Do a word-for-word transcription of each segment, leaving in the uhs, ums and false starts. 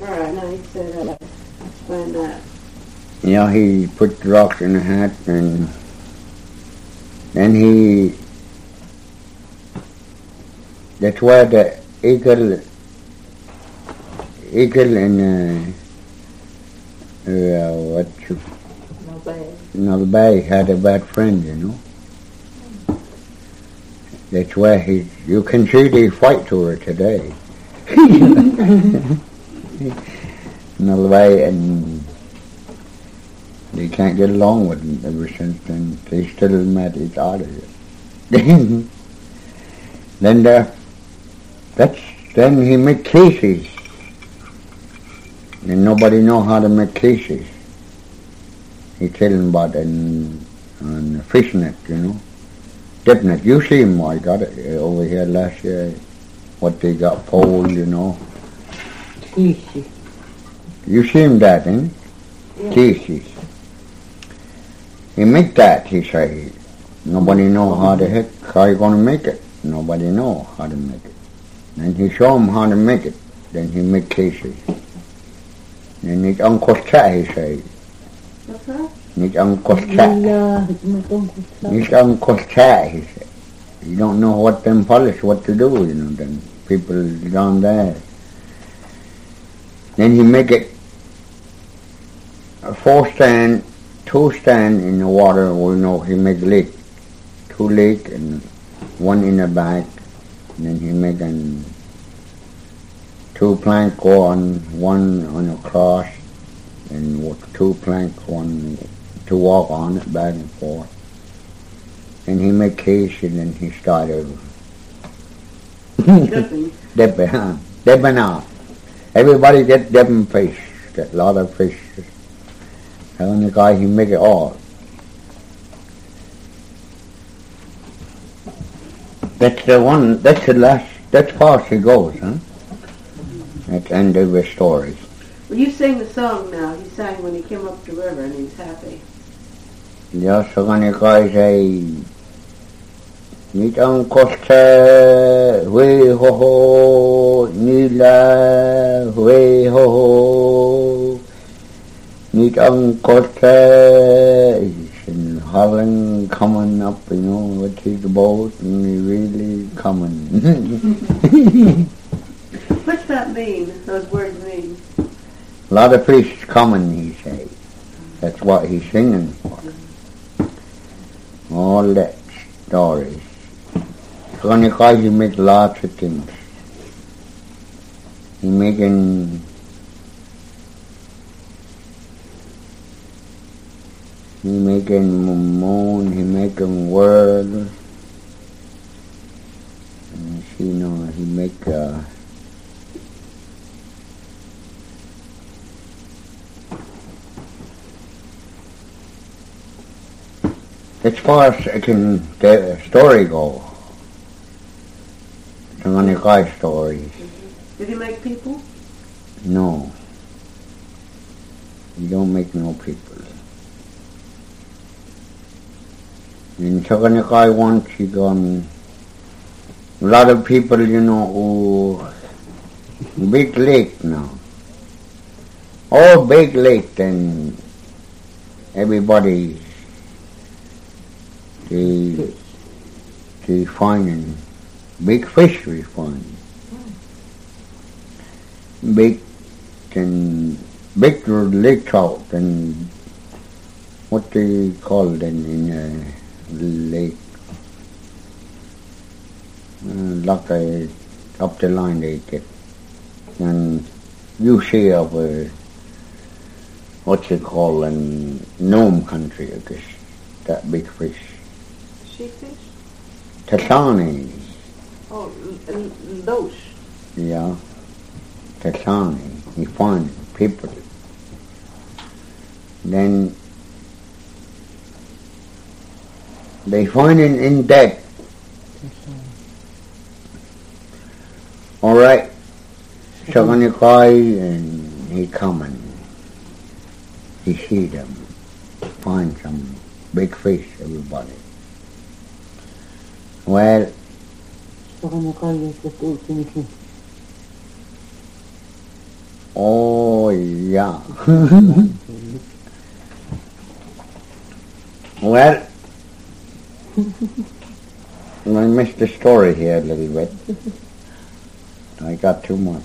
Alright, now you said that. Explain that. Yeah, he put the rocks in the hat, and then he, that's why the eagle, eagle and, uh, uh, what you, Nalbay had a bad friend, you know. That's why he, you can see they fight to her today. Nalbay and they can't get along with them ever since then. They still met each other. Then the, that's, then he make cases. And nobody know how to make cases. He tell them about an, an fish net, you know. Dip net. You see him, I got it over here last year. What they got pole, you know. Easy. You see him that, eh? Yeah. Cases. He make that, he say. Nobody know how the heck, how you gonna make it. Nobody know how to make it. And he show him how to make it. Then he make cases. And it's Uncle Chat, he say. What's that? It's Uncle Chat. Yeah, it's my uncle. It's Uncle Chat, he said. You don't know what them polish, what to do, you know, then people down there. Then he make it a four stand, two stand in the water, or you know, he make lake. Two lake and one in the back. And then he make an two plank go on, one on a cross, and with two plank one to walk on it back and forth. And he make case and then he started Dipping. dipping, huh? Dipping out. Everybody get dipping fish, get a lot of fish. And the guy, he make it all. That's the one, that's the last, that's far he goes, huh? That's the end of the story. Well, you sing the song now. He sang when he came up the river and he was happy. Ja, så kan jag guy say, Nit ang koste, hui ho ho, nila, hui ho ho. Nit ang koste, and Holland coming up, you know, with his boat, and he really coming. What's that mean? Those words mean? A lot of fish coming, he say. That's what he's singing for. All that stories. So when you he make lots of things. He making he making moon, he making world. And you know, he make uh as far as I can the story go. Some of the guy stories. Mm-hmm. Did he make people? No. You don't make no people. In Chaganakai once you gone a lot of people, you know, who big lake now. All big lake, and everybody they they finding big fish we find. Big and big lake trout and what they call them in a lake. Uh, like a, up the line they get. And you see of a, what you call in Nome country, I guess, that big fish. Sheepfish? Tasani. Oh, and those. Yeah. Tasani. You find people. Then they find it in dead. All right. So when you cry and he coming, he see them, find some big fish, everybody. Well, all yeah. Well, I missed the story here a little bit. I got too much.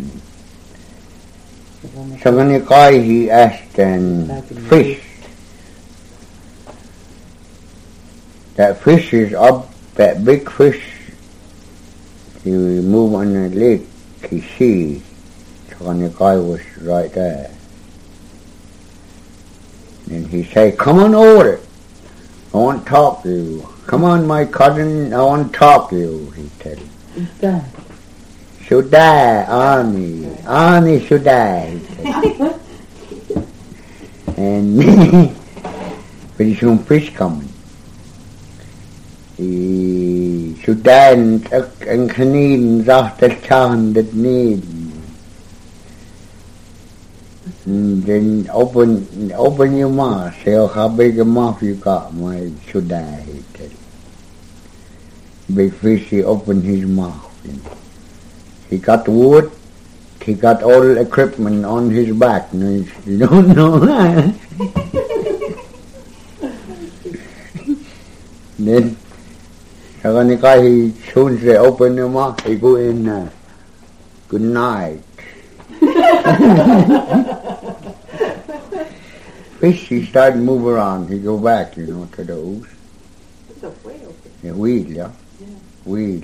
So when the guy, he asked and fish. That fish is up, that big fish, he move on the lake, he see. So when the guy was right there. And he say, come on over. I want to talk to you. Come on, my cousin, I want to talk to you, he tell him. Där. Sådär, Arnie. Arnie, sådär, he said. And pretty soon fish coming. He sådär en kanin raftar tandet ned. And then open open your mouth. Say, oh, how big a mouth you got, my sådär, he said. Big fish, he opened his mouth. And he got wood, he got all the equipment on his back. And he, you don't know that. Then, so when the guy, he soon say, open your mouth, he go in there. Good night. Fish, he started to move around. He go back, you know, to the ooze. It's a whale. A wheel, yeah? Yeah. Wheel.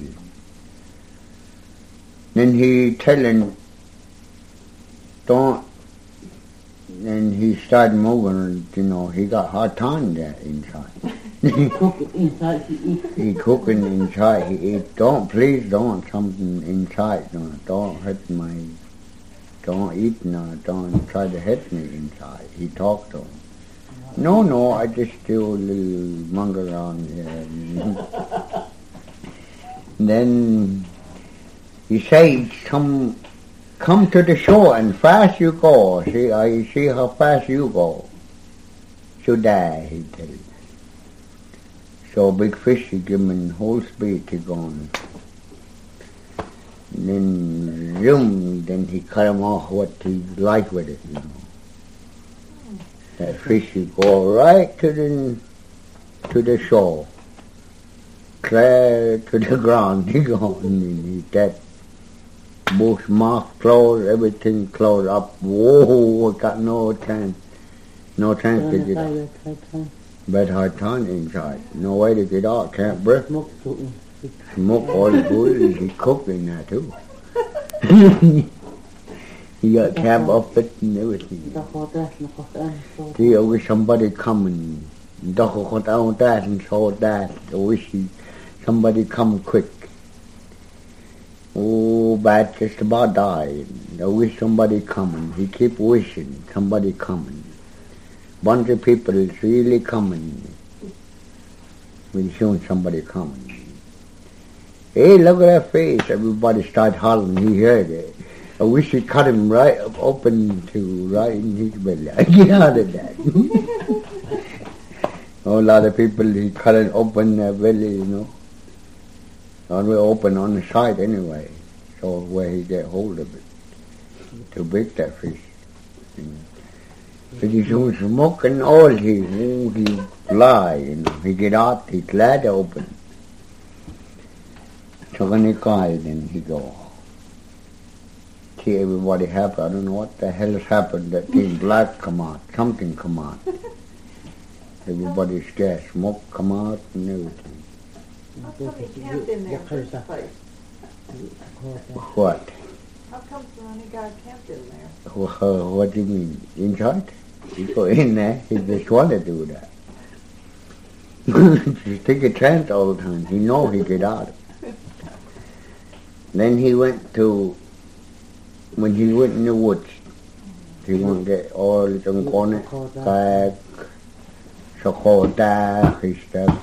Then he telling, don't, then he started moving, you know, he got hard time there inside. Cooking inside he eat. He cooking inside, he eat, don't, please don't, something inside, no, don't hurt my, don't eat, no, don't try to hit me inside. He talked to him. No, no, I just do a little monger around here. Then he says, come, come to the shore and fast you go. See, I see how fast you go. So die, he tell you. So big fish, he give him whole speed to go on. And then, zoom, then he cut him off what he like with it, you know. That fish, he go right to the, to the shore. Clear to the ground, he go, and he that both mouth closed, everything closed up. Whoa, got no chance, no chance to get out. Bad hard time inside, no way to get out, can't breathe. Smoke too. Smoke all the food, he cooked in there too. He got cab up it and everything. See, I wish somebody coming. Dog got out that and saw that. I wish he, somebody come quick. Oh, bad, just about died. I wish somebody coming. He keep wishing somebody coming. Bunch of people is really coming. We soon somebody coming. Hey, look at that face. Everybody start hollering. He heard it. I wish he cut him right up open to right in his belly. Get out of that. A lot of people, he cut it open their belly, you know. Only open on the side anyway. So where he get hold of it. Too big, that fish. But he's soon smoking all his, all he fly, you know. He get out, he glad open. So when he cried, then he go. See everybody happy. I don't know what the hell has happened. That thing black come out. Something come out. Everybody's scared. Smoke come out and everything. How come he camped in there first place? What? How come Ronnie got camped in there? What, what do you mean? Inside? You go in there. He just want to do that. Just take a chance all the time. He know he get out. Then he went to, when he went in the woods, he went to get all the cornet, kayak, Sakota, his stuff.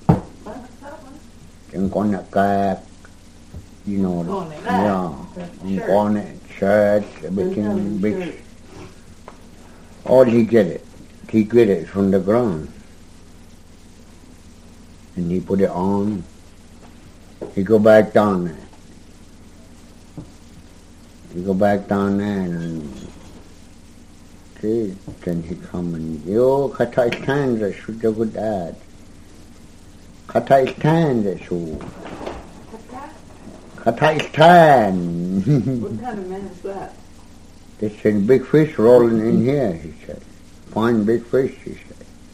Yung cornet kayak, you know, Cornet, yeah, yung cornet, shirts, everything, big. All he get it, he get it from the ground. And he put it on. He go back down there. He go back down there and then he come and, yo, Kataistan, the should a good ad. Kataistan, the shoe. Kataistan. What kind of man is that? They said, big fish rolling in here, he said. Fine big fish, he said.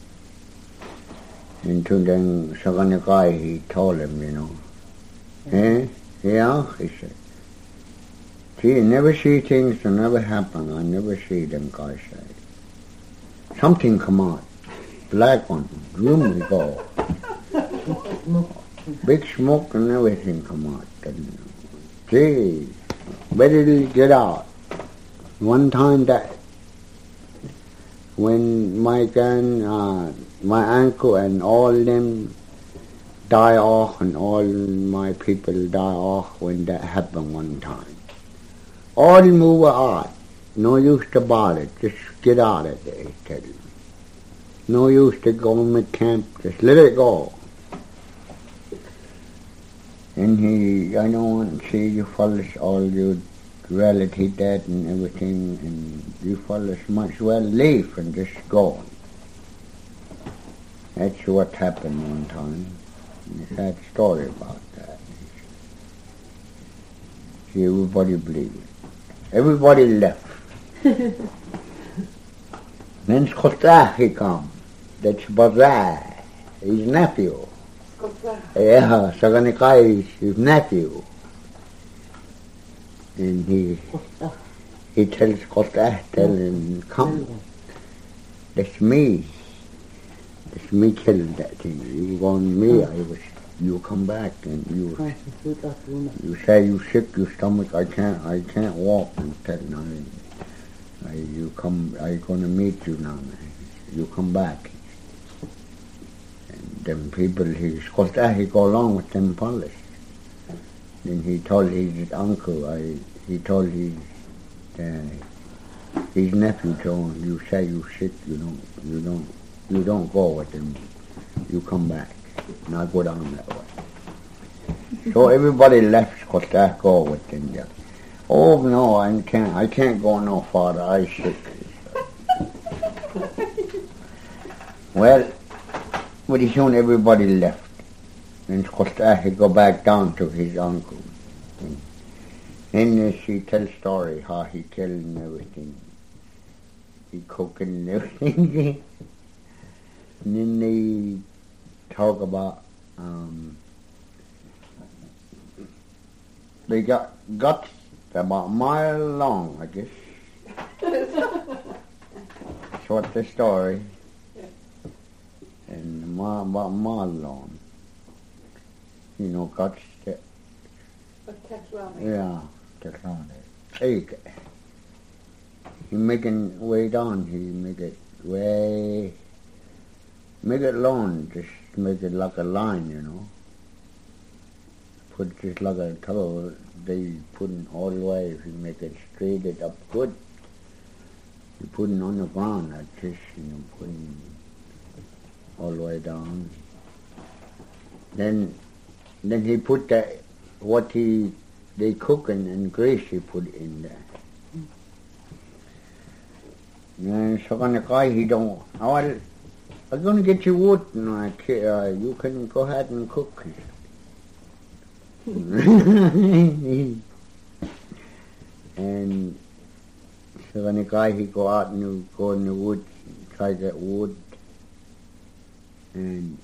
And to then Saganakai, he told him, you know. Eh? Yeah, he said. See, you never see things that never happen. I never see them guys say. Something come out. Black one. Room we go. Big smoke and everything come out. And, gee, where did he get out? One time that when my grand, uh, my uncle and all them die off and all my people die off when that happened one time. All move out. No use to bother. Just get out of there, he tell you. No use to go in the camp. Just let it go. And he, I don't want to see you fellas, all your relative dead and everything, and you fellas might as well leave and just go. That's what happened one time. He had a story about that. See, everybody believed it. Everybody left. Then Skotah he come. That's Bazai, his nephew. Yeah, Saganakai is his nephew. And he he tells Skotah, tell him, come. That's me. That's me killing that thing. You gone me, I was you come back and you you say you sick your stomach, I can't I can't walk and tell no, I, you come I gonna meet you now, you come back. And them people he Skotah he go along with them police. Then he told his uncle, I he told his uh, his nephew told him, you say you sick, you don't you don't you don't go with them, you come back. Now go down that way. So everybody left Skotah go with them. Yeah. Oh no, I can't I can't go no farther, I sick. Well, pretty soon everybody left. And Skotah he go back down to his uncle. And then she tell story how he killed and everything. He cooking and everything. And then they talk about um, they got guts about a mile long, I guess. Short the story. And a mile, about a mile long. You know, guts that, yeah, that's on it. Take it. He making way down, he make it way, make it long, just make it like a line, you know. Put just like a toe, they putting all the way, if you make it straight it up good. You putting on the ground, like this, you know, putting all the way down. Then, then he put that, what he, they cooking and grease he put in there. And so on the guy, he don't, oh, I, I'm going to get you wood, and I, uh, you can go ahead and cook. And so when the guy, he go out and he go in the woods, try to get wood. And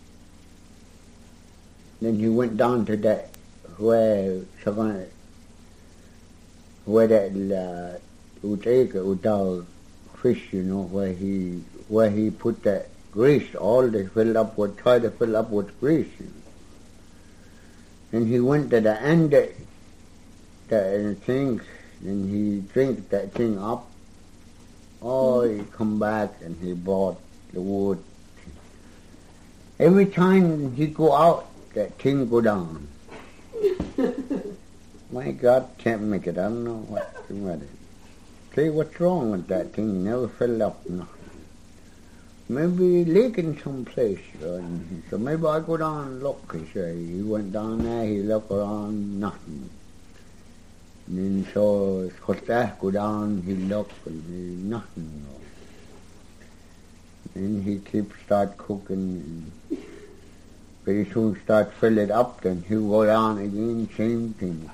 then he went down to that, where, so gonna, where that, uh, uteka, utah fish, you know, where he, where he put that grease, all they filled up with, try to fill up with grease. You know. And he went to the end of the thing, and he drank that thing up. Oh, he come back and he brought the wood. Every time he go out, that thing go down. My God, can't make it. I don't know what's with it. Say, what's wrong with that thing? Never filled up nothing. Maybe leaking someplace. Uh, so maybe I go down and look. He said, he went down there, he looked around, nothing. And then so Skotah go down, he looked, and he, nothing. And he keep start cooking. And pretty soon start fill it up, then he'll go down again, same thing.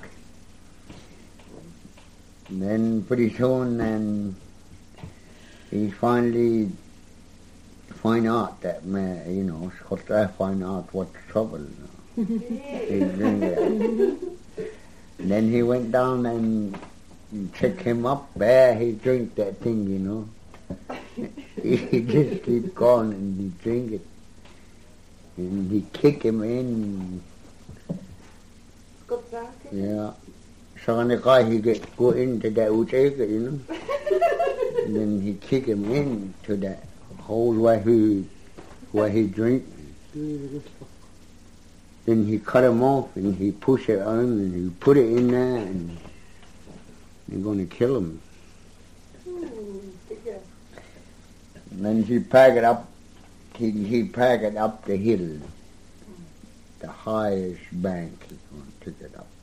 And then pretty soon, then he finally find out that man, you know, Scott I find out what's trouble. You know. He drink it. And then he went down and check him up. There he drink that thing, you know. He just keep going and he drink it. And he kick him in. Yeah. So when the guy he get go into that uteka, you know. And then he kick him in to that hole where he where he drink. Then he cut him off and he push it on and he put it in there and they're gonna kill him. And then he pack it up. He he pack it up the hill, the highest bank. He gonna take it up.